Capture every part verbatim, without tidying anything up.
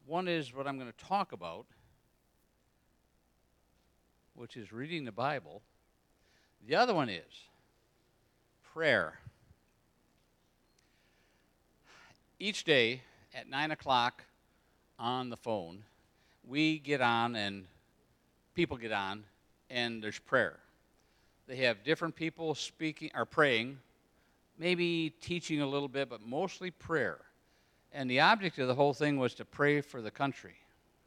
One is what I'm going to talk about, which is reading the Bible. The other one is prayer. Each day at nine o'clock on the phone, we get on and people get on and there's prayer. They have different people speaking or praying, maybe teaching a little bit, but mostly prayer. And the object of the whole thing was to pray for the country.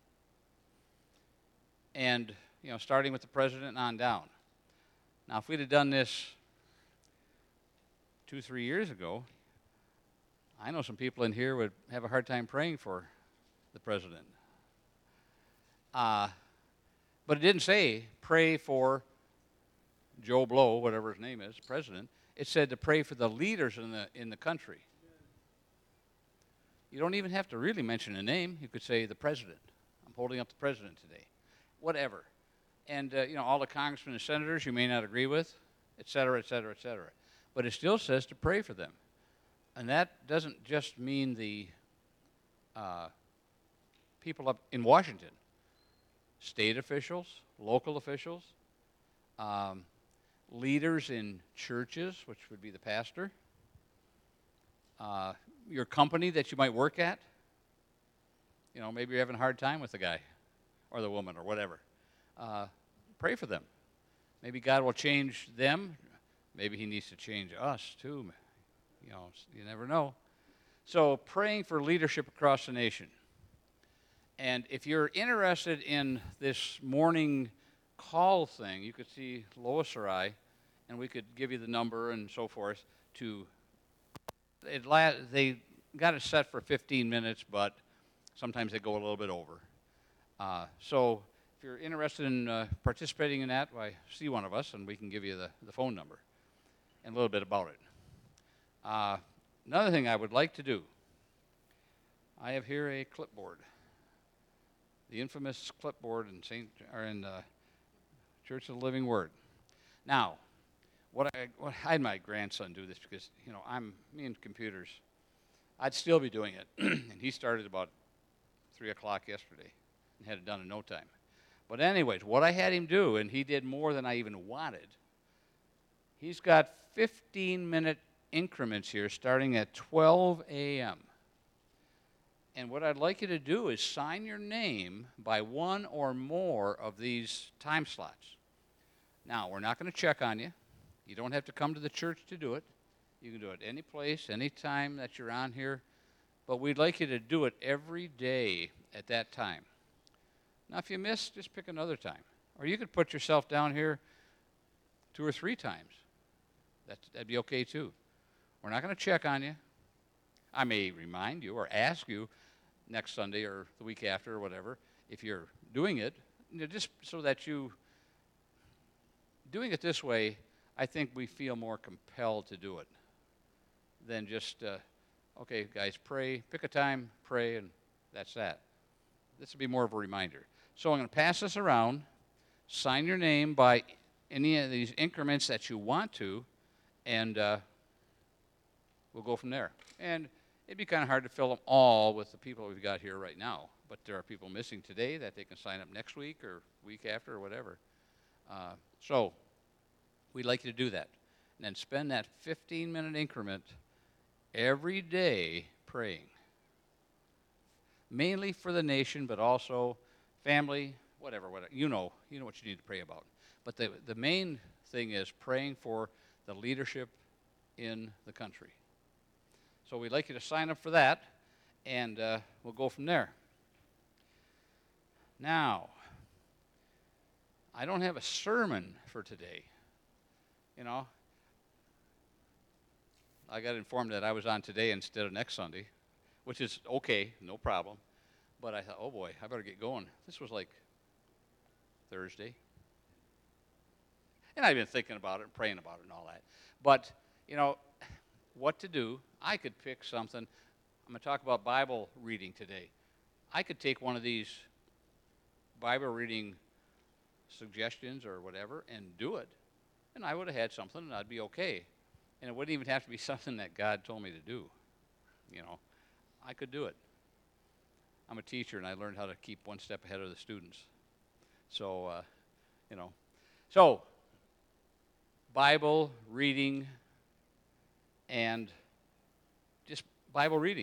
And, you know, starting with the president and on down. Now, if we'd have done this two, three years ago, I know some people in here would have a hard time praying for the president. Uh, but it didn't say pray for Joe Blow, whatever his name is, president. It said to pray for the leaders in the in the country. You don't even have to really mention a name. You could say the president. I'm holding up the president today. Whatever. And, uh, you know, all the congressmen and senators you may not agree with, et cetera, et cetera, et cetera. But it still says to pray for them. And that doesn't just mean the uh, people up in Washington. State officials, local officials, um, leaders in churches, which would be the pastor, uh, your company that you might work at. You know, maybe you're having a hard time with the guy or the woman or whatever. Uh, pray for them. Maybe God will change them. Maybe he needs to change us too. You know, you never know. So praying for leadership across the nation. And if you're interested in this morning call thing, you could see Lois or I, and we could give you the number and so forth to, it la- they got it set for fifteen minutes, but sometimes they go a little bit over. Uh, so if you're interested in uh, participating in that, why, see one of us, and we can give you the, the phone number and a little bit about it. Uh, another thing I would like to do, I have here a clipboard. The infamous clipboard in Saint or in the Church of the Living Word. Now, what I, what I had my grandson do this because you know I'm me and computers. I'd still be doing it, and he started about three o'clock yesterday and had it done in no time. But anyways, what I had him do, and he did more than I even wanted. He's got fifteen minute increments here, starting at twelve a.m. And what I'd like you to do is sign your name by one or more of these time slots. Now, we're not going to check on you. You don't have to come to the church to do it. You can do it any place, any time that you're on here. But we'd like you to do it every day at that time. Now, if you miss, just pick another time. Or you could put yourself down here two or three times. That, that'd be okay, too. We're not going to check on you. I may remind you or ask you next Sunday or the week after or whatever, if you're doing it, you know, just so that you, doing it this way, I think we feel more compelled to do it than just, uh, okay, guys, pray, pick a time, pray, and that's that. This will be more of a reminder. So I'm going to pass this around, sign your name by any of these increments that you want to, and uh, we'll go from there. And it'd be kind of hard to fill them all with the people we've got here right now. But there are people missing today that they can sign up next week or week after or whatever. Uh, so we'd like you to do that. And then spend that fifteen minute increment every day praying. Mainly for the nation, but also family, whatever, whatever. You know, you know what you need to pray about. But the, the main thing is praying for the leadership in the country. So we'd like you to sign up for that, and uh, we'll go from there. Now, I don't have a sermon for today. You know, I got informed that I was on today instead of next Sunday, which is okay, no problem. But I thought, oh boy, I better get going. This was like Thursday. And I've been thinking about it and praying about it and all that. But, you know, what to do, I could pick something. I'm going to talk about Bible reading today. I could take one of these Bible reading suggestions or whatever and do it. And I would have had something and I'd be okay. And it wouldn't even have to be something that God told me to do. You know, I could do it. I'm a teacher, and I learned how to keep one step ahead of the students. So, uh, you know. So, Bible reading and just Bible reading.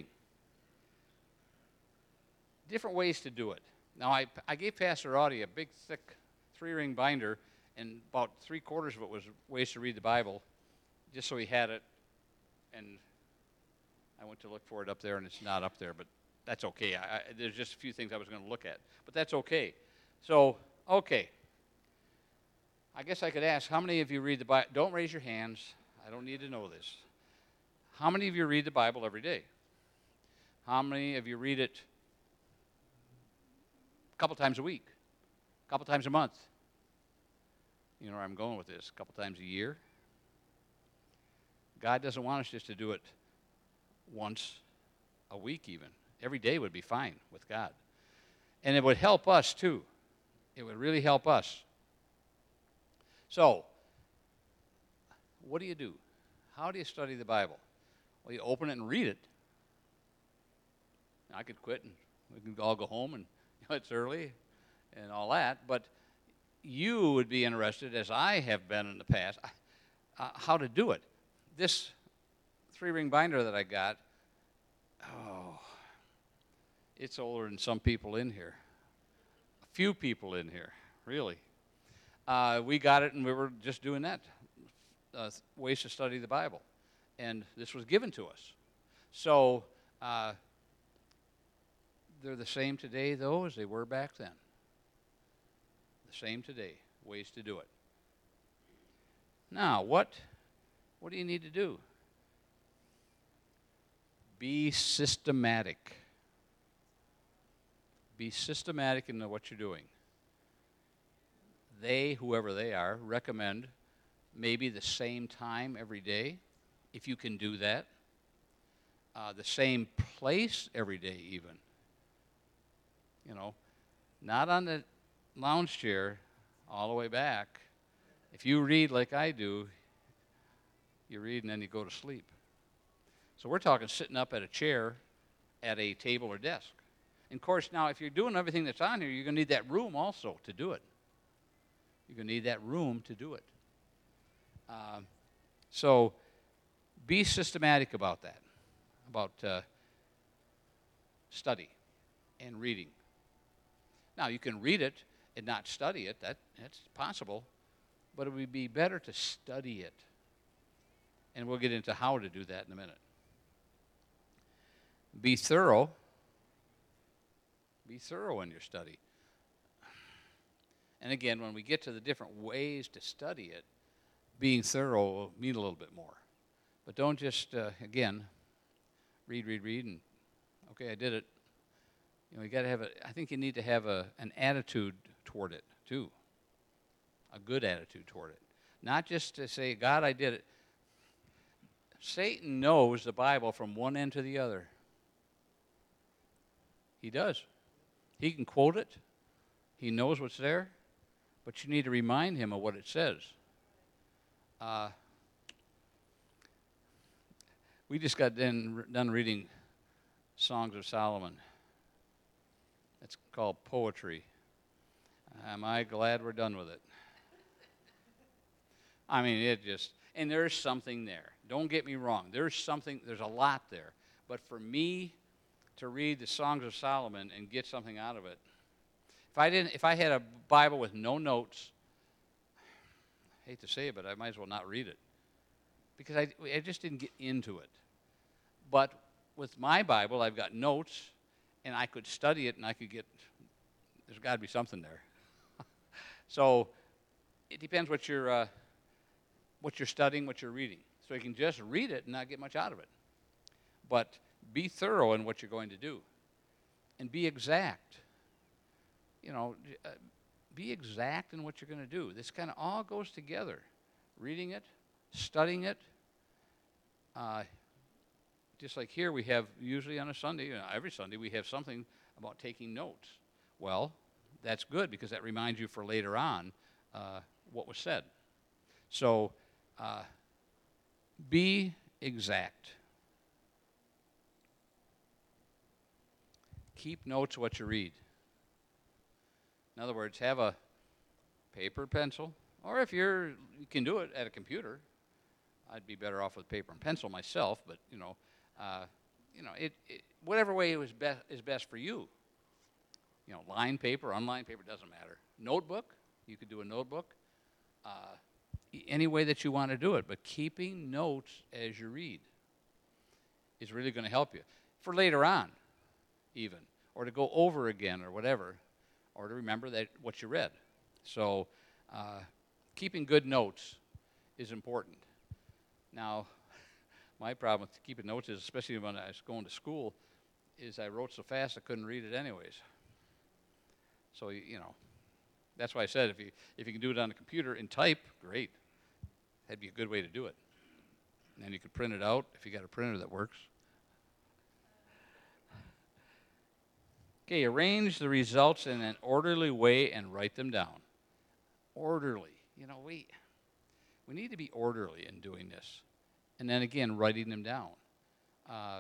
Different ways to do it. Now, I, I gave Pastor Audie a big, thick, three-ring binder, and about three-quarters of it was ways to read the Bible, just so he had it. And I went to look for it up there, and it's not up there, but that's okay. I, I, there's just a few things I was going to look at, but that's okay. So, okay. I guess I could ask, how many of you read the Bible? Don't raise your hands. I don't need to know this. How many of you read the Bible every day? How many of you read it a couple times a week? A couple times a month? You know where I'm going with this. A couple times a year? God doesn't want us just to do it once a week even. Every day would be fine with God. And it would help us too. It would really help us. So, what do you do? How do you study the Bible? Well, you open it and read it. I could quit and we can all go home and you know, it's early and all that, but you would be interested, as I have been in the past, uh, how to do it. This three-ring binder that I got, oh, it's older than some people in here. A few people in here, really. Uh, we got it, and we were just doing that, uh, ways to study the Bible. And this was given to us. So uh, they're the same today, though, as they were back then. The same today, ways to do it. Now, what, what do you need to do? Be systematic. Be systematic in what you're doing. They, whoever they are, recommend maybe the same time every day, if you can do that. Uh, the same place every day, even. You know, not on the lounge chair all the way back. If you read like I do, you read and then you go to sleep. So we're talking sitting up at a chair at a table or desk. And of course, now, if you're doing everything that's on here, you're going to need that room also to do it. You're going to need that room to do it. Um, so be systematic about that, about uh, study and reading. Now, you can read it and not study it. That, that's possible. But it would be better to study it. And we'll get into how to do that in a minute. Be thorough. Be thorough in your study. And again, when we get to the different ways to study it, being thorough will mean a little bit more. But don't just, uh, again, read, read, read, and, okay, I did it. You know, you got to have a, I think you need to have a, an attitude toward it, too. A good attitude toward it. Not just to say, God, I did it. Satan knows the Bible from one end to the other. He does. He can quote it. He knows what's there. But you need to remind him of what it says. Uh, we just got done, done reading Songs of Solomon. It's called poetry. Am I glad we're done with it? I mean, it just, and there's something there. Don't get me wrong. There's something, there's a lot there. But for me to read the Songs of Solomon and get something out of it, if I didn't, if I had a Bible with no notes, I hate to say it, but I might as well not read it. Because I, I just didn't get into it. But with my Bible, I've got notes, and I could study it, and I could get, there's got to be something there. So it depends what you're, uh, what you're studying, what you're reading. So you can just read it and not get much out of it. But be thorough in what you're going to do. And be exact. You know, uh, be exact in what you're going to do. This kind of all goes together. Reading it, studying it. Uh, just like here, we have usually on a Sunday, you know, every Sunday, we have something about taking notes. Well, that's good because that reminds you for later on uh, what was said. So uh, be exact. keep notes of what you read. In other words, have a paper, pencil, or if you're you can do it at a computer. I'd be better off with paper and pencil myself, but you know, uh, you know, it, it whatever way it was best is best for you. You know, line paper, unlined paper, doesn't matter. Notebook, you could do a notebook. Uh, any way that you want to do it, but keeping notes as you read is really going to help you for later on, even, or to go over again or whatever, or to remember that what you read. So, uh, keeping good notes is important. Now, my problem with keeping notes is, especially when I was going to school, is I wrote so fast I couldn't read it anyways. So, you, you know, that's why I said if you if you can do it on the computer and type, great. That'd be a good way to do it. And then you could print it out if you got a printer that works. Okay, arrange the results in an orderly way and write them down. Orderly. You know, we we need to be orderly in doing this. And then again, writing them down. Uh,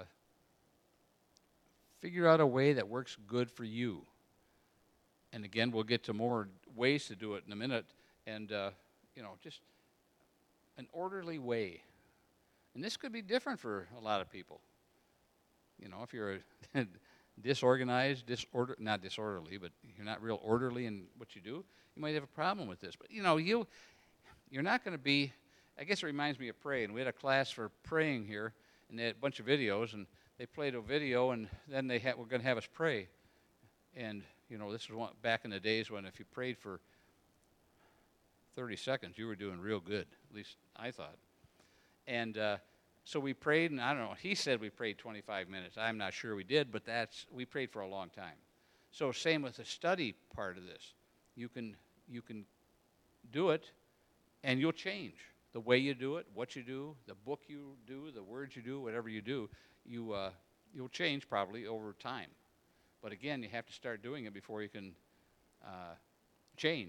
figure out a way that works good for you. And again, we'll get to more ways to do it in a minute. And, uh, you know, just an orderly way. And this could be different for a lot of people. You know, if you're disorganized, disorder, not disorderly, but you're not real orderly in what you do, you might have a problem with this. But, you know, you, you're not going to be, I guess it reminds me of praying. We had a class for praying here, and they had a bunch of videos, and they played a video, and then they had, were going to have us pray. And, you know, this was one, back in the days when if you prayed for thirty seconds, you were doing real good. At least I thought. And uh, so we prayed, and I don't know, he said we prayed twenty-five minutes. I'm not sure we did, but that's we prayed for a long time. So same with the study part of this. You can you can do it, and you'll change the way you do it, what you do, the book you do, the words you do, whatever you do. You uh, you'll change probably over time. But again, you have to start doing it before you can uh, change.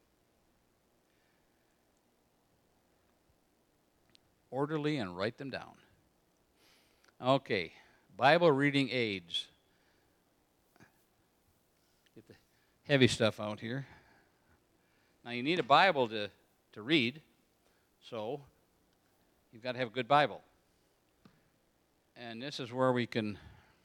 Orderly and write them down. Okay, Bible reading aids. Get the heavy stuff out here. Now you need a Bible to, to read, so you've got to have a good Bible. And this is where we can,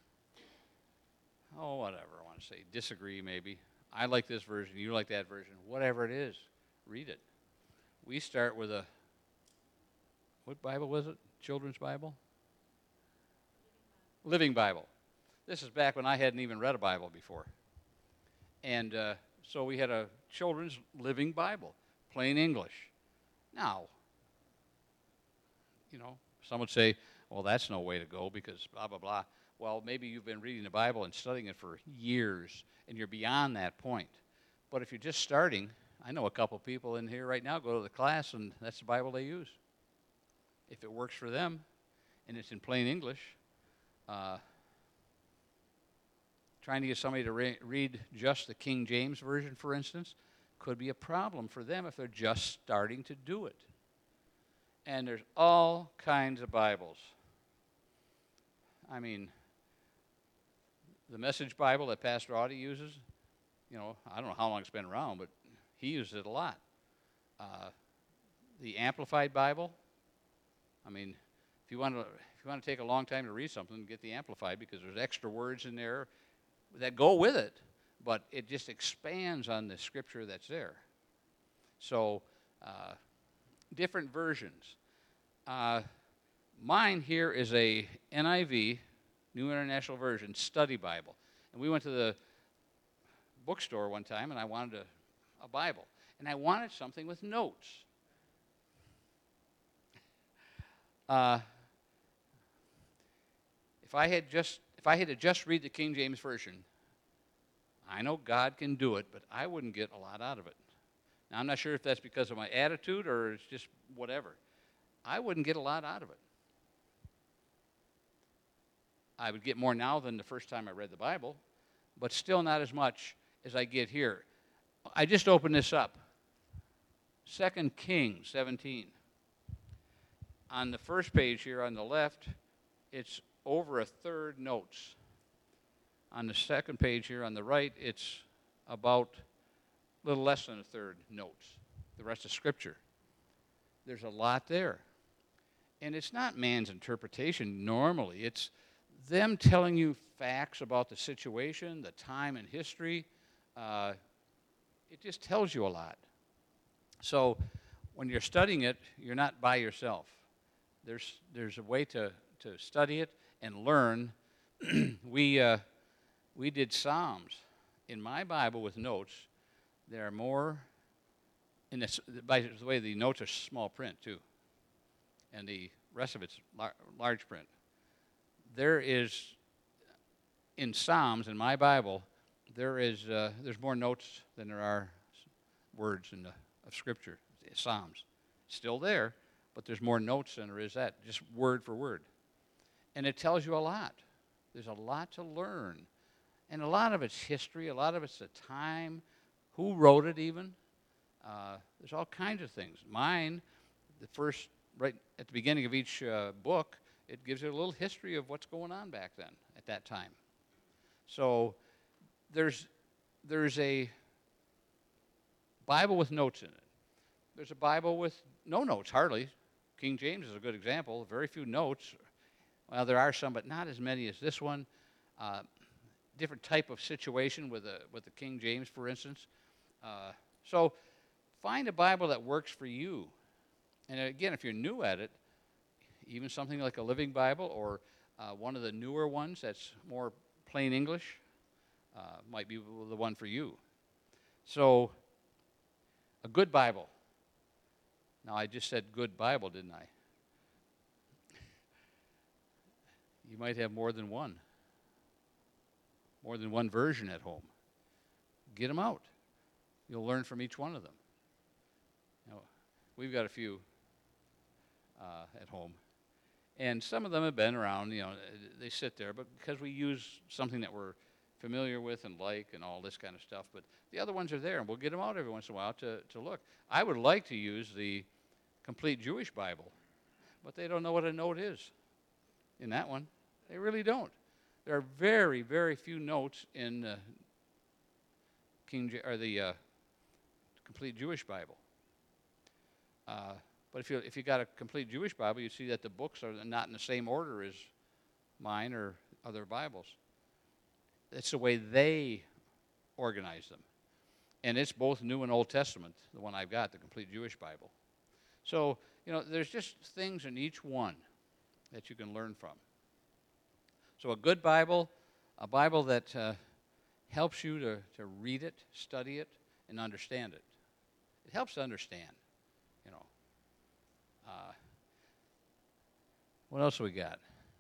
oh, whatever I want to say, disagree maybe. I like this version, you like that version, whatever it is, read it. We start with a, what Bible was it? Children's Bible? Living Bible. This is back when I hadn't even read a Bible before. And uh, so we had a children's Living Bible, plain English. Now, you know, some would say, well, that's no way to go because blah, blah, blah. Well, maybe you've been reading the Bible and studying it for years, and you're beyond that point. But if you're just starting, I know a couple people in here right now go to the class, and that's the Bible they use. If it works for them, and it's in plain English, uh, trying to get somebody to re- read just the King James Version, for instance, could be a problem for them if they're just starting to do it. And there's all kinds of Bibles. I mean, the Message Bible that Pastor Audie uses, you know, I don't know how long it's been around, but he uses it a lot. Uh, the Amplified Bible, I mean, if you want to if you want to take a long time to read something, get the Amplified because there's extra words in there that go with it, but it just expands on the scripture that's there. So, uh, different versions. Uh, mine here is a N I V, New International Version, study Bible. And we went to the bookstore one time, and I wanted a, a Bible. And I wanted something with notes. Uh, if I had just if I had to just read the King James Version, I know God can do it, but I wouldn't get a lot out of it. Now, I'm not sure if that's because of my attitude or it's just whatever. I wouldn't get a lot out of it. I would get more now than the first time I read the Bible, but still not as much as I get here. I just opened this up. Second Kings seventeen. On the first page here on the left, it's over a third notes. On the second page here on the right, it's about a little less than a third notes. The rest is Scripture. There's a lot there. And it's not man's interpretation normally. It's them telling you facts about the situation, the time and history. Uh, it just tells you a lot. So when you're studying it, you're not by yourself. There's, there's a way to, to study it and learn. we, uh, we did Psalms. In my Bible with notes, there are more, in this, by the way, the notes are small print too, and the rest of it's lar- large print. There is, in Psalms, in my Bible, there is, uh, there's more notes than there are words in the, of Scripture, Psalms. Still there, but there's more notes than there is that, just word for word. And it tells you a lot. There's a lot to learn. And a lot of it's history, a lot of it's the time, who wrote it even. Uh, there's all kinds of things. Mine, the first, right at the beginning of each uh, book, it gives you a little history of what's going on back then, at that time. So there's, there's a Bible with notes in it. There's a Bible with no notes, hardly. King James is a good example, very few notes. Well, there are some, but not as many as this one. Uh, different type of situation with the, with the King James, for instance. Uh, so find a Bible that works for you. And again, if you're new at it, even something like a Living Bible or uh, one of the newer ones that's more plain English uh, might be the one for you. So a good Bible. Now, I just said good Bible, didn't I? You might have more than one. More than one version at home. Get them out. You'll learn from each one of them. You know, we've got a few uh, at home. And some of them have been around, you know, they sit there, but because we use something that we're familiar with and like and all this kind of stuff. But the other ones are there, and we'll get them out every once in a while to, to look. I would like to use the Complete Jewish Bible, but they don't know what a note is in that one. They really don't. There are very, very few notes in uh, King J- or the uh, Complete Jewish Bible. Uh, but if you if you got a Complete Jewish Bible, you see that the books are not in the same order as mine or other Bibles. It's the way they organize them, and it's both New and Old Testament. The one I've got, the Complete Jewish Bible. So you know, there's just things in each one that you can learn from. So a good Bible, a Bible that uh, helps you to, to read it, study it, and understand it. It helps to understand, you know. Uh, what else we got?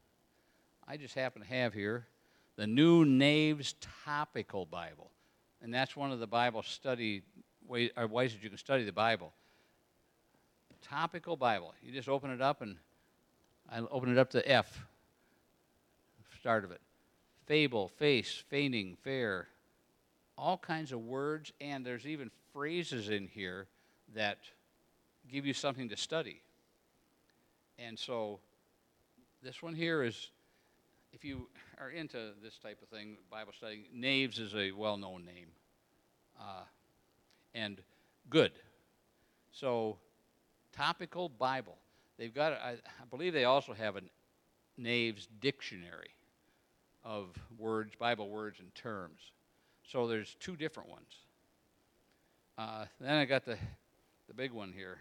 I just happen to have here the New Naves Topical Bible. And that's one of the Bible study way, or ways that you can study the Bible. Topical Bible. You just open it up, and I open it up to F. Start of it. Fable, face, feigning, fair. All kinds of words, and there's even phrases in here that give you something to study. And so this one here is, if you are into this type of thing, Bible study, Naves is a well-known name. Uh, and good. So Topical Bible. They've got, I, I believe they also have a Naves Dictionary of words, Bible words and terms. So there's two different ones. Uh, then I got the, the big one here.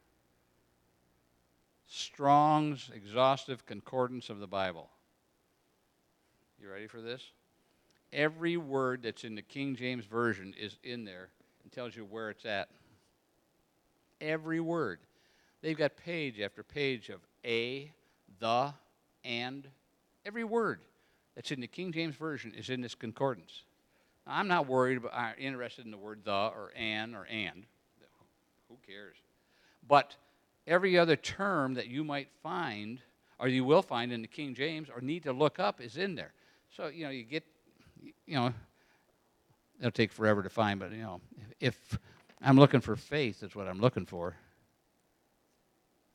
Strong's Exhaustive Concordance of the Bible. You ready for this? Every word that's in the King James Version is in there and tells you where it's at. Every word. They've got page after page of a, the, and. Every word that's in the King James Version is in this concordance. Now, I'm not worried about, uh, interested in the word the or an or and. Who cares? But every other term that you might find, or you will find in the King James, or need to look up, is in there. So, you know, you get, you know, it'll take forever to find, but, you know, if, if I'm looking for faith, that's what I'm looking for.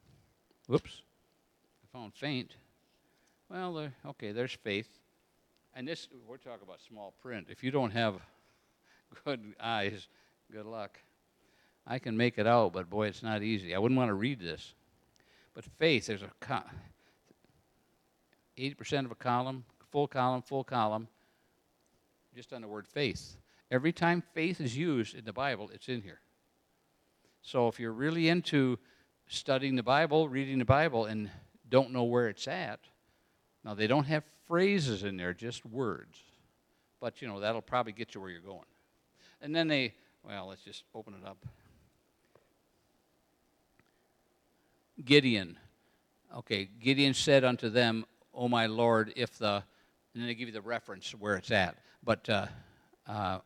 Whoops. I found faint. Well, there, okay, there's faith. And this, we're talking about small print. If you don't have good eyes, good luck. I can make it out, but boy, it's not easy. I wouldn't want to read this. But faith, there's a co- eighty percent of a column, full column, full column, just on the word faith. Every time faith is used in the Bible, it's in here. So if you're really into studying the Bible, reading the Bible, and don't know where it's at, now they don't have phrases in there, just words. But, you know, that'll probably get you where you're going. And then they, well, let's just open it up. Gideon. Okay, Gideon said unto them, O my Lord, if the, and then they give you the reference where it's at. But, uh, uh,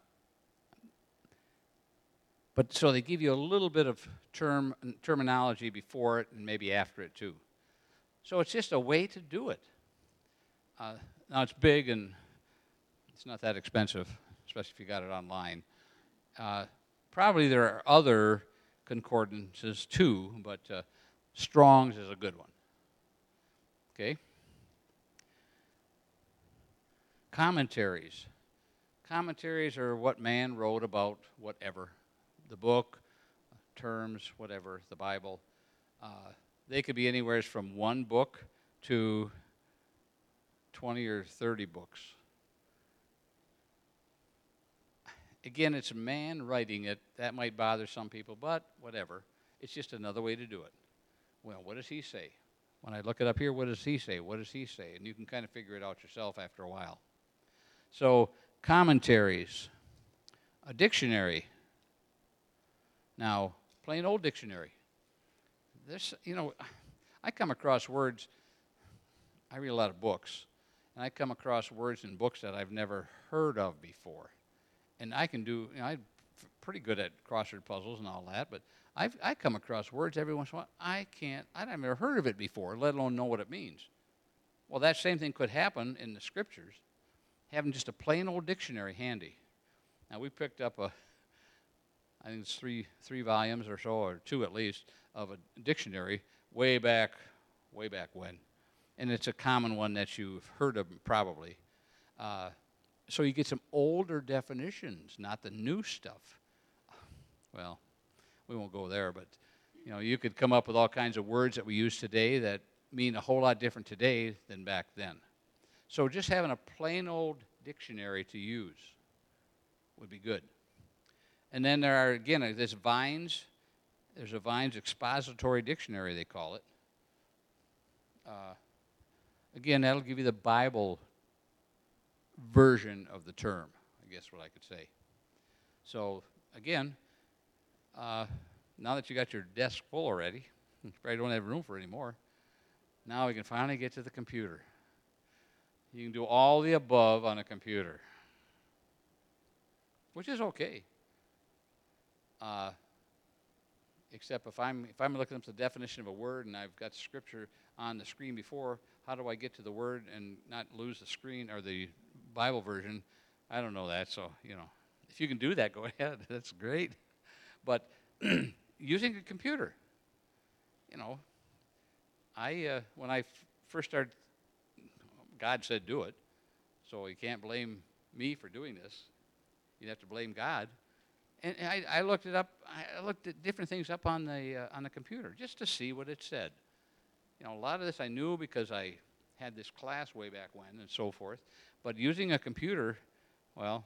but so they give you a little bit of term terminology before it and maybe after it too. So it's just a way to do it. Uh, now it's big and it's not that expensive, especially if you got it online. Uh, probably there are other concordances too, but uh, Strong's is a good one. Okay? Commentaries. Commentaries are what man wrote about whatever. The book, terms, whatever, the Bible. Uh, they could be anywhere from one book to twenty or thirty books. Again, it's man writing it. That might bother some people, but whatever. It's just another way to do it. Well, what does he say? When I look it up here, what does he say? What does he say? And you can kind of figure it out yourself after a while. So, commentaries. A dictionary. Now, plain old dictionary. This, you know, I come across words, I read a lot of books, and I come across words in books that I've never heard of before. And I can do, you know, I'm pretty good at crossword puzzles and all that, but I've, I come across words every once in a while, I can't, I've never heard of it before, let alone know what it means. Well, that same thing could happen in the scriptures, having just a plain old dictionary handy. Now, we picked up a, I think it's three three volumes or so, or two at least, of a dictionary way back, way back when. And it's a common one that you've heard of probably. Uh, so you get some older definitions, not the new stuff. Well, we won't go there, but you know, you could come up with all kinds of words that we use today that mean a whole lot different today than back then. So just having a plain old dictionary to use would be good. And then there are, again, there's Vines. There's a Vines expository dictionary, they call it. Uh, again, that'll give you the Bible version of the term, I guess what I could say. So, again, uh, now that you got your desk full already, you probably don't have room for any more. Now we can finally get to the computer. You can do all the above on a computer, which is okay. Uh, except if I'm if I'm looking up the definition of a word and I've got scripture on the screen before, how do I get to the word and not lose the screen or the Bible version? I don't know that, so you know, if you can do that, go ahead. That's great. But using a computer, you know, I uh, when I f- first started, God said do it, so you can't blame me for doing this. You'd have to blame God. And I, I looked it up. I looked at different things up on the uh, on the computer just to see what it said. You know, a lot of this I knew because I had this class way back when and so forth. But using a computer, well,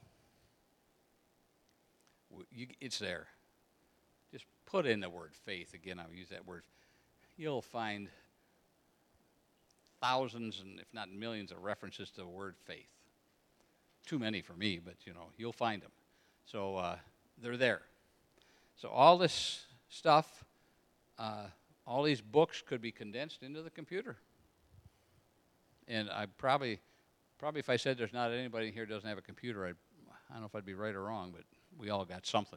w- you, it's there. Just put in the word faith. Again, I'll use that word. You'll find thousands and if not millions of references to the word faith. Too many for me, but you know, you'll find them. So. Uh, They're there. So all this stuff, uh, all these books could be condensed into the computer. And I probably, probably if I said there's not anybody here who doesn't have a computer, I'd, I don't know if I'd be right or wrong, but we all got something.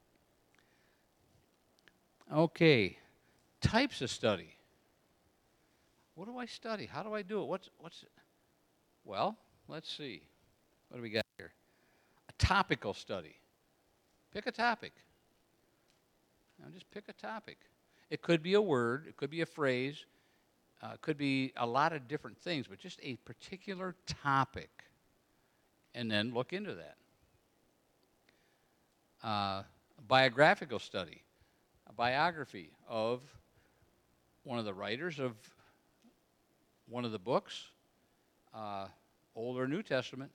Okay, types of study. What do I study? How do I do it? What's what's? Well, let's see. What do we got here? A topical study. Pick a topic. Now just pick a topic. It could be a word, it could be a phrase, uh, it could be a lot of different things, but just a particular topic. and then look into that. Uh, a biographical study, a biography of one of the writers of one of the books, uh, Old or New Testament.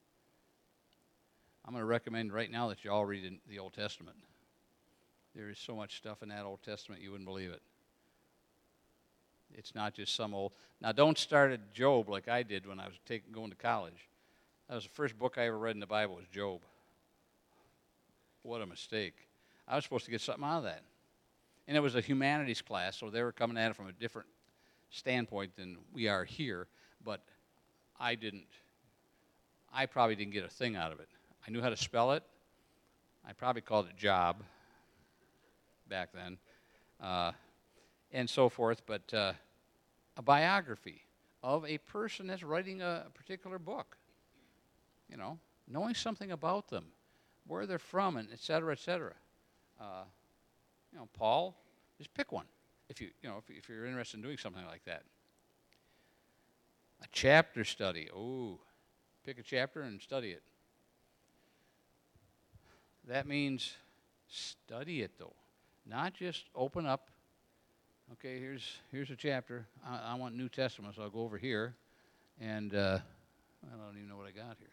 I'm going to recommend right now that you all read in the Old Testament. There is so much stuff in that Old Testament you wouldn't believe it. It's not just some old. Now, don't start at Job like I did when I was taking, going to college. That was the first book I ever read in the Bible was Job. What a mistake. I was supposed to get something out of that. And it was a humanities class, so they were coming at it from a different standpoint than we are here. But I didn't, I probably didn't get a thing out of it. I knew how to spell it. I probably called it job back then. Uh, and so forth, but uh, a biography of a person that's writing a particular book. You know, knowing something about them, where they're from, and et cetera, et cetera. Uh, you know, Paul, just pick one if you, you know, if, if you're interested in doing something like that. A chapter study. Oh, pick a chapter and study it. That means study it, though. Not just open up. Okay, here's here's a chapter. I, I want New Testament, so I'll go over here. And uh, I don't even know what I got here.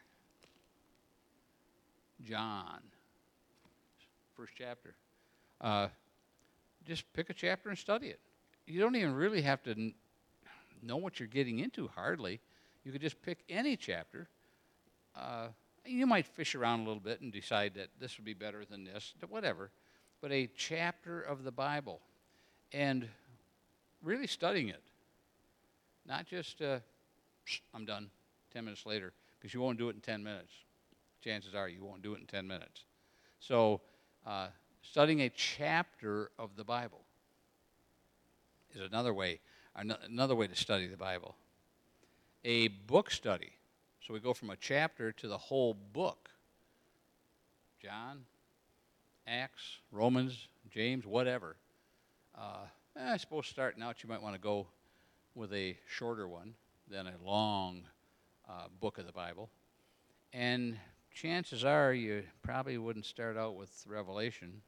John, first chapter. Uh, just pick a chapter and study it. You don't even really have to n- know what you're getting into, hardly. You could just pick any chapter. Uh, you might fish around a little bit and decide that this would be better than this, whatever. But a chapter of the Bible. And really studying it. Not just, uh, I'm done, ten minutes later, because you won't do it in ten minutes. Chances are you won't do it in ten minutes. So uh, studying a chapter of the Bible is another way, another way to study the Bible. A book study. So we go from a chapter to the whole book. John, Acts, Romans, James, whatever. Uh, I suppose starting out you might want to go with a shorter one than a long uh, book of the Bible. And chances are you probably wouldn't start out with Revelation.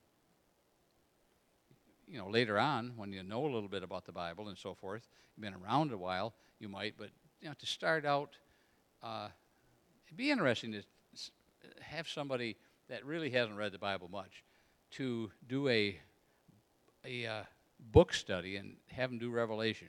You know, later on, when you know a little bit about the Bible and so forth, you've been around a while, you might, but you know, to start out, uh, it'd be interesting to have somebody that really hasn't read the Bible much to do a a uh, book study and have them do Revelation.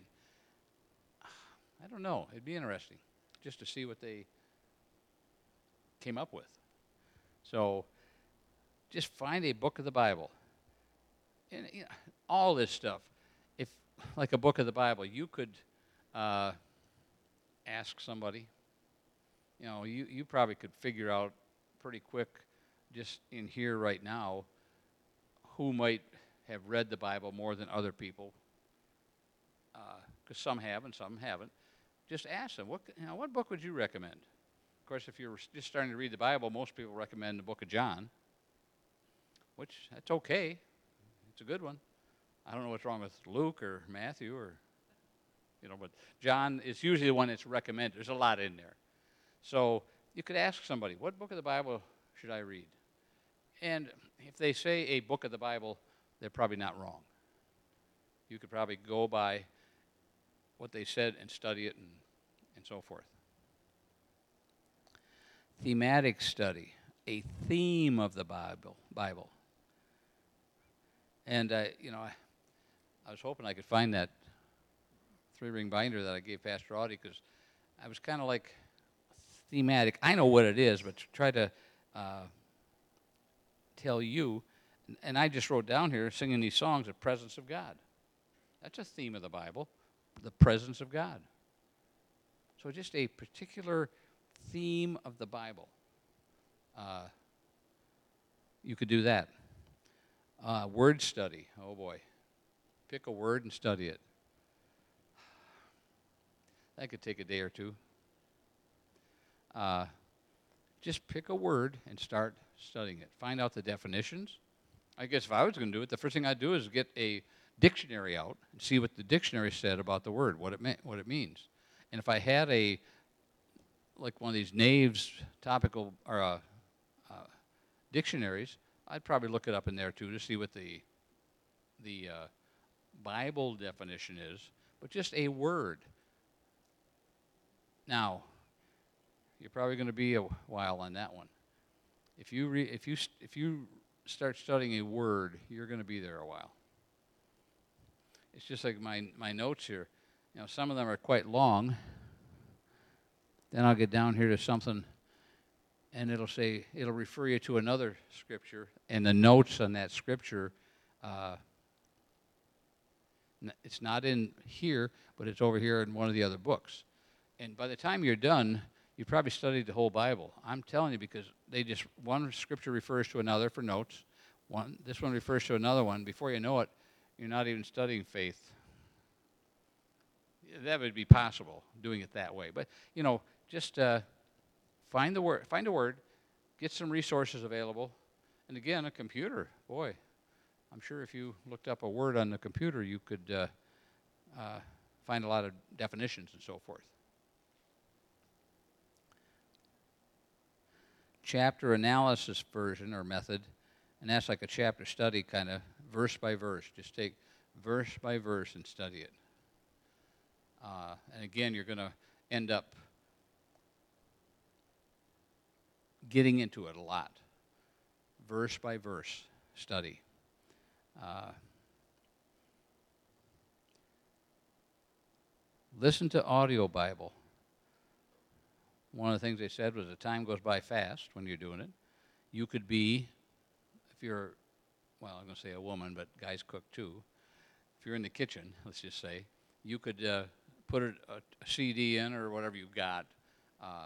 I don't know. It'd be interesting just to see what they came up with. So just find a book of the Bible. And you know, all this stuff, if like a book of the Bible, you could uh, ask somebody. You know, you, you probably could figure out pretty quick just in here right now who might have read the Bible more than other people, because uh, some have and some haven't. Just ask them, what, you know, what book would you recommend? Of course, if you're just starting to read the Bible, most people recommend the book of John, which that's okay. It's a good one. I don't know what's wrong with Luke or Matthew or, you know, but John is usually the one that's recommended. There's a lot in there. So you could ask somebody, what book of the Bible should I read? And if they say a book of the Bible, they're probably not wrong. You could probably go by what they said and study it and, and so forth. Thematic study, a theme of the Bible. Bible. And, uh, you know, I, I was hoping I could find that three-ring binder that I gave Pastor Audie, because I was kind of like thematic. I know what it is, but to try to uh, tell you. And I just wrote down here, singing these songs, the presence of God. That's a theme of the Bible, the presence of God. So just a particular theme of the Bible. Uh, you could do that. Uh, word study. Oh, boy. Pick a word and study it. That could take a day or two. Uh, just pick a word and start studying it. Find out the definitions. I guess if I was going to do it, the first thing I'd do is get a dictionary out and see what the dictionary said about the word, what it meant, what it means. And if I had a like one of these Naves topical or uh, uh, dictionaries, I'd probably look it up in there too to see what the the uh, Bible definition is, but just a word. Now, you're probably going to be a while on that one. If you re- if you st- if you start studying a word, you're going to be there a while. It's just like my my notes here. You know, some of them are quite long. Then I'll get down here to something, and it'll say it'll refer you to another scripture, and the notes on that scripture. Uh, It's not in here, but it's over here in one of the other books. And by the time you're done, you probably studied the whole Bible. I'm telling you, because they just, one scripture refers to another for notes. One, this one refers to another one. Before you know it, you're not even studying faith. That would be possible, doing it that way. But, you know, just uh, find the word, find a word, get some resources available. And again, a computer, boy. I'm sure if you looked up a word on the computer, you could uh, uh, find a lot of definitions and so forth. Chapter analysis version or method, and that's like a chapter study kind of verse by verse. Just take verse by verse and study it. Uh, and again, you're going to end up getting into it a lot. Verse by verse study. Uh, listen to audio Bible. One of the things they said was the time goes by fast when you're doing it. You could be, if you're, well, I'm going to say a woman, but guys cook too. If you're in the kitchen, let's just say, you could uh, put a, a C D in or whatever you've got, uh,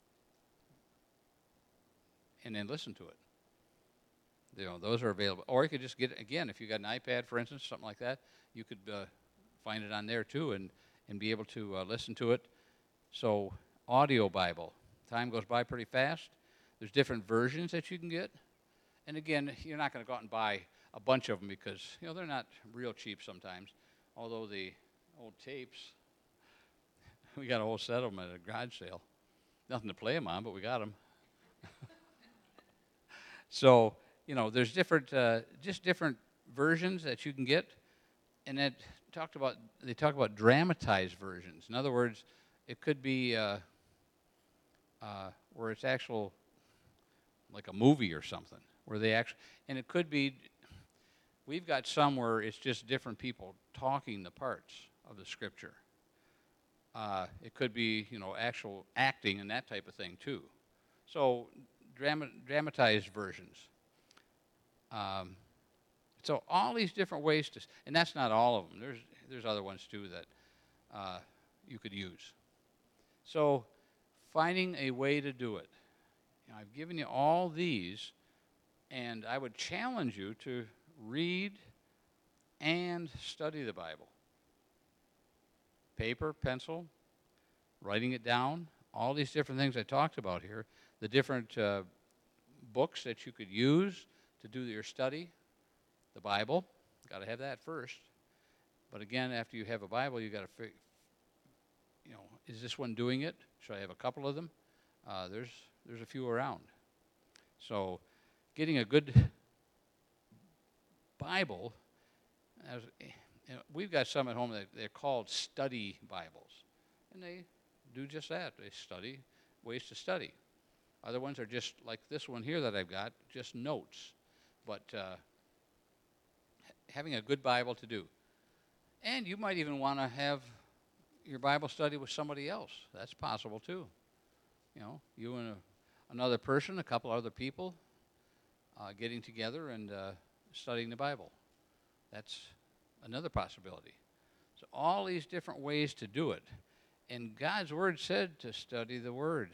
and then listen to it. You know, those are available. Or you could just get, again, if you got an iPad, for instance, something like that, you could uh, find it on there too and, and be able to uh, listen to it. So, audio Bible. Time goes by pretty fast. There's different versions that you can get. And again, you're not going to go out and buy a bunch of them because, you know, they're not real cheap sometimes. Although the old tapes, we got a whole set of them at a garage sale. Nothing to play them on, but we got them. So, you know, there's different, uh, just different versions that you can get, and it talked about. They talk about dramatized versions. In other words, it could be uh, uh, where it's actual, like a movie or something, where they actually, and it could be. We've got some where it's just different people talking the parts of the scripture. Uh, it could be, you know, actual acting and that type of thing too. So, drama, dramatized versions. Um, so all these different ways to, and that's not all of them. There's there's other ones too that uh, you could use. So finding a way to do it. You know, I've given you all these, and I would challenge you to read and study the Bible. Paper, pencil, writing it down, all these different things I talked about here, the different uh, books that you could use to do your study, the Bible, got to have that first. But again, after you have a Bible, you got to figure, you know, is this one doing it? Should I have a couple of them? Uh, there's there's a few around. So, getting a good Bible, as, you know, we've got some at home that they're called study Bibles, and they do just that. They study ways to study. Other ones are just like this one here that I've got, just notes. But uh, having a good Bible to do. And you might even want to have your Bible study with somebody else. That's possible too. You know, you and a, another person, a couple other people, uh, getting together and uh, studying the Bible. That's another possibility. So all these different ways to do it. And God's Word said to study the Word.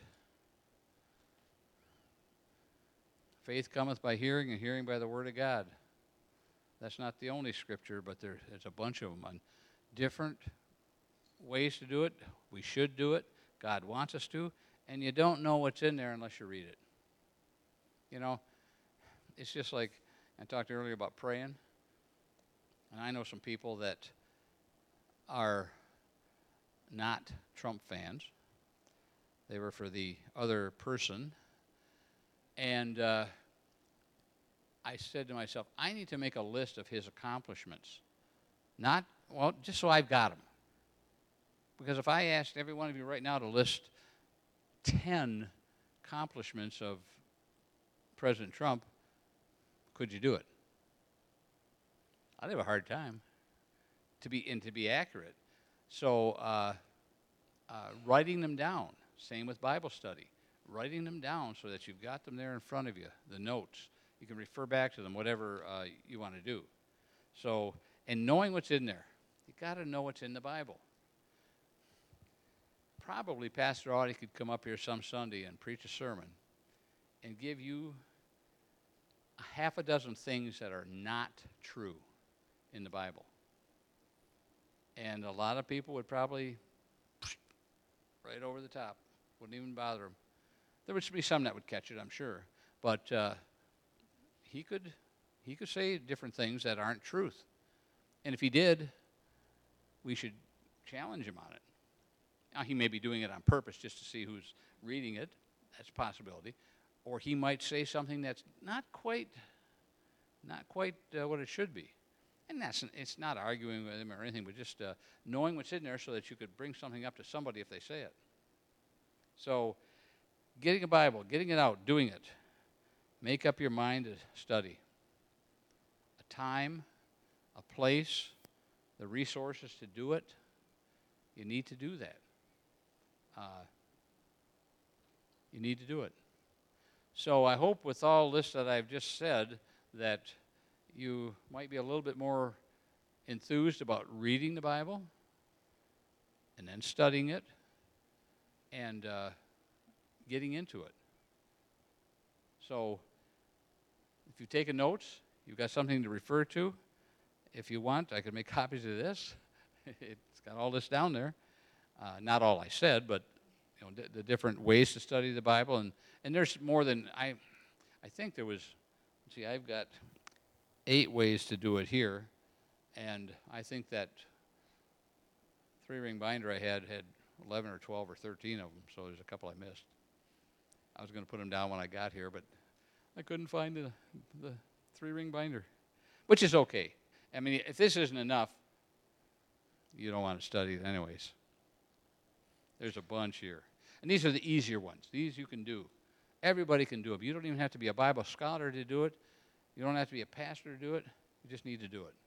Faith cometh by hearing, and hearing by the Word of God. That's not the only scripture, but there, there's a bunch of them on different ways to do it. We should do it. God wants us to. And you don't know what's in there unless you read it. You know, it's just like I talked earlier about praying. And I know some people that are not Trump fans. They were for the other person. And uh, I said to myself, I need to make a list of his accomplishments. Not, well, just so I've got them. Because if I asked every one of you right now to list ten accomplishments of President Trump, could you do it? I'd have a hard time to be and to be accurate. So uh, uh, writing them down, same with Bible study, writing them down so that you've got them there in front of you, the notes. You can refer back to them, whatever uh, you want to do. So, and knowing what's in there, you got to know what's in the Bible. Probably Pastor Audie could come up here some Sunday and preach a sermon and give you a half a dozen things that are not true in the Bible. And a lot of people would probably right over the top, wouldn't even bother them. There would be some that would catch it, I'm sure, but uh, he could he could say different things that aren't truth. And if he did, we should challenge him on it. Now, he may be doing it on purpose just to see who's reading it. That's a possibility. Or he might say something that's not quite not quite uh, what it should be. And that's it's not arguing with him or anything, but just uh, knowing what's in there so that you could bring something up to somebody if they say it. So getting a Bible, getting it out, doing it. Make up your mind to study. A time, a place, the resources to do it. You need to do that. Uh, you need to do it. So I hope with all this that I've just said that you might be a little bit more enthused about reading the Bible and then studying it and uh, getting into it. So if you've taken notes, you've got something to refer to. If you want, I can make copies of this. It's got all this down there. Uh, not all I said, but you know, d- the different ways to study the Bible. And, and there's more than, I I think there was, see, I've got eight ways to do it here. And I think that three-ring binder I had had eleven or twelve or thirteen of them, so there's a couple I missed. I was going to put them down when I got here, but I couldn't find the, the three-ring binder, which is okay. I mean, if this isn't enough, you don't want to study it anyways. There's a bunch here. And these are the easier ones. These you can do. Everybody can do them. You don't even have to be a Bible scholar to do it. You don't have to be a pastor to do it. You just need to do it.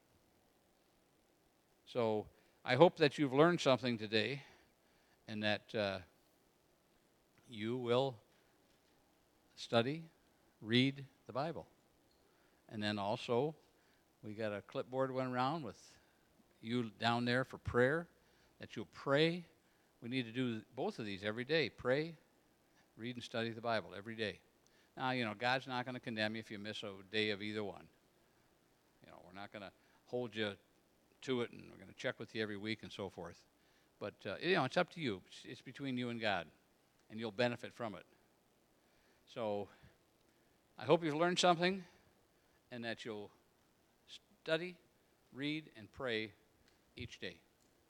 So I hope that you've learned something today and that uh, you will study, read the Bible. And then also, we got a clipboard went around with you down there for prayer, that you'll pray. We need to do both of these every day. Pray, read, and study the Bible every day. Now, you know, God's not going to condemn you if you miss a day of either one. You know, we're not going to hold you to it, and we're going to check with you every week and so forth. But, uh, you know, it's up to you. It's, it's between you and God, and you'll benefit from it. So I hope you've learned something and that you'll study, read, and pray each day.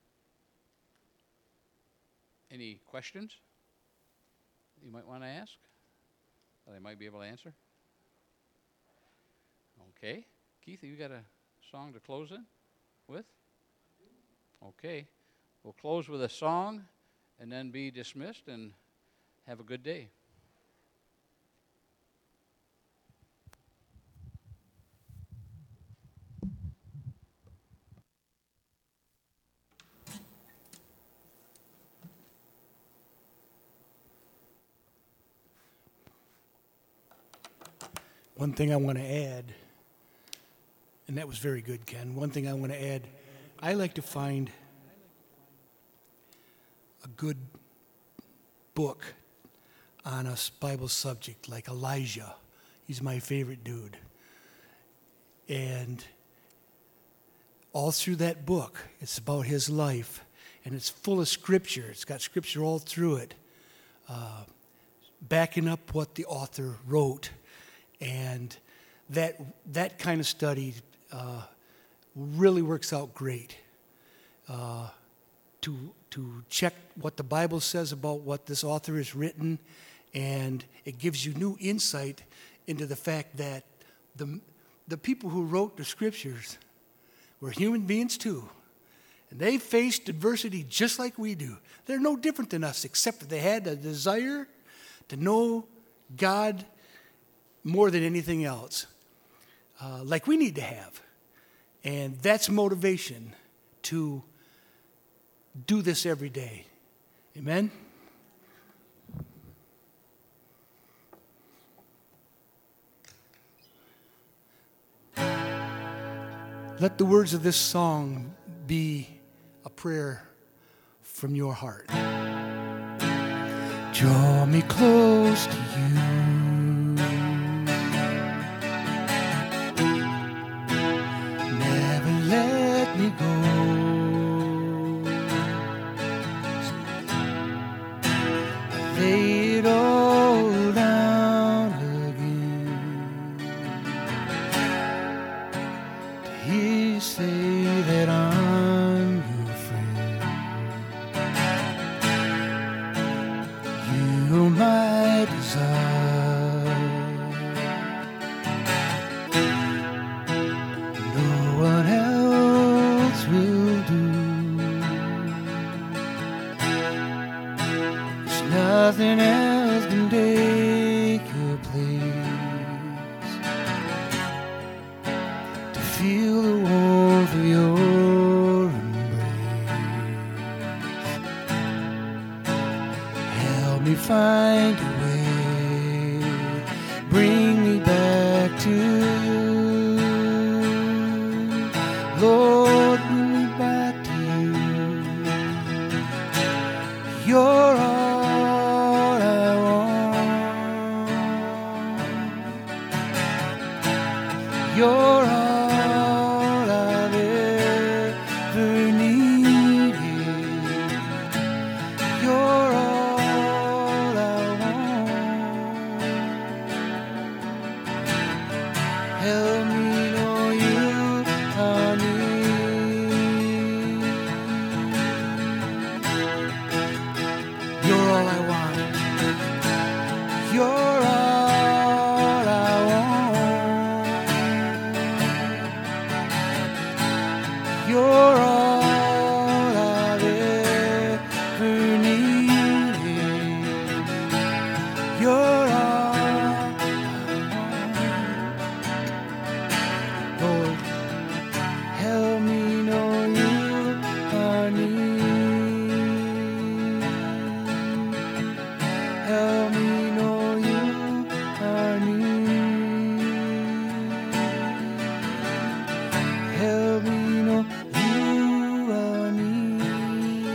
Any questions you might want to ask that I might be able to answer? Okay. Keith, have you got a song to close in with? Okay. We'll close with a song and then be dismissed and have a good day. One thing I want to add, and that was very good, Ken. One thing I want to add, I like to find a good book on a Bible subject like Elijah. He's my favorite dude. And all through that book, it's about his life, and it's full of scripture. It's got scripture all through it, uh, backing up what the author wrote. And that that kind of study uh, really works out great. Uh, to to check what the Bible says about what this author has written, and it gives you new insight into the fact that the the people who wrote the scriptures were human beings too. And they faced adversity just like we do. They're no different than us, except that they had a desire to know God more than anything else, uh, like we need to have. And that's motivation to do this every day. Amen? Let the words of this song be a prayer from your heart. Draw me close to you. Never let me go. I lay it all down again to hear you say that I'm your friend. You're my desire. No one else will do. 'Cause nothing else can take your place. To feel the warmth of your embrace. Help me find a way. Bring me back to you. Lord, bring me back to you. You're all I want. You're all I've ever needed. You're all I want. Help me know you are near. You're all I want. You're all I want. You're all I've ever needed. You're all I want. Lord, help me know you are near. Help me know you are near. Help me know you are near.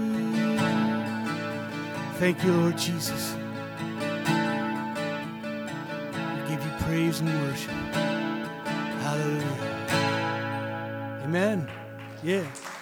Thank you, Lord Jesus. We give you praise and worship. Hallelujah. Amen. Yeah.